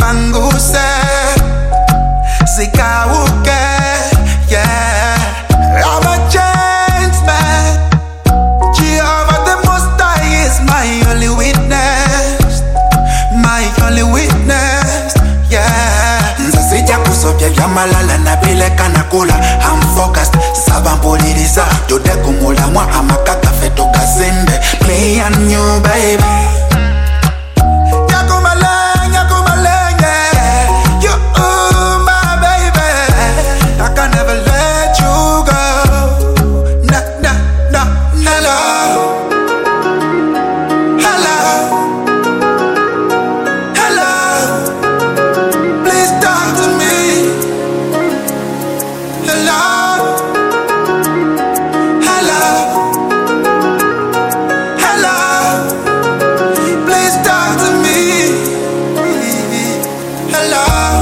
zipanguse zikauke, yeah. I'm a changed man. Jehovah the Most High is my only witness, my only witness, yeah. Nzasija kusobya byamalala nabileka nakula. I'm focused, sabampuliriza tude kumulamwa amakaka fe tugazimbe. Me and you, baby. Hello.